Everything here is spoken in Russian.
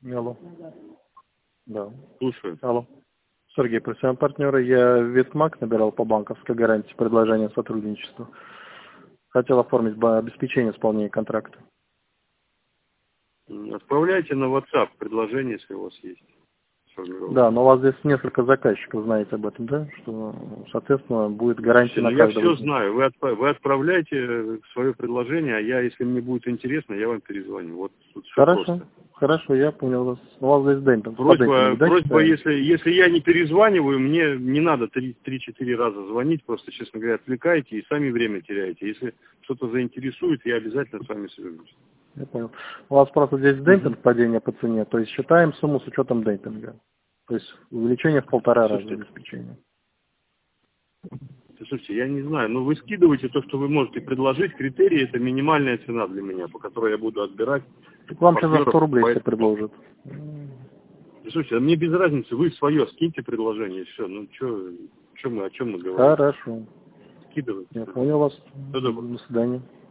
Алло. Да. Слушаю. Алло. Сергей, профессиональные партнеры. Я Ветмак набирал по банковской гарантии предложение сотрудничества. Хотел оформить обеспечение исполнения контракта. Отправляйте на WhatsApp предложение, если у вас есть. Да, но у вас здесь несколько заказчиков, знаете об этом, да? Что, соответственно, будет гарантия на каждого. Я все знаю. Вы отправляйте свое предложение, а я, если мне будет интересно, я вам перезвоню. Вот тут все Хорошо, просто. хорошо, я понял вас. У вас здесь демпинг. Просьба, если я не перезваниваю, мне не надо 3-4 раза звонить, просто, честно говоря, отвлекаете и сами время теряете. Если что-то заинтересует, я обязательно с вами свяжусь. Я понял. У вас просто здесь демпинг, падение по цене, то есть считаем сумму с учетом демпинга. То есть увеличение в 1,5 раза обеспечения. Слушайте, я не знаю, но вы скидываете то, что вы можете предложить. Критерии — это минимальная цена для меня, по которой я буду отбирать. Так вам сейчас за 100 рублей все предложат. Слушайте, а мне без разницы, вы свое скиньте предложение, все. Ну, о чем мы говорим? Хорошо. Скидывайте. Я понял вас. До До свидания.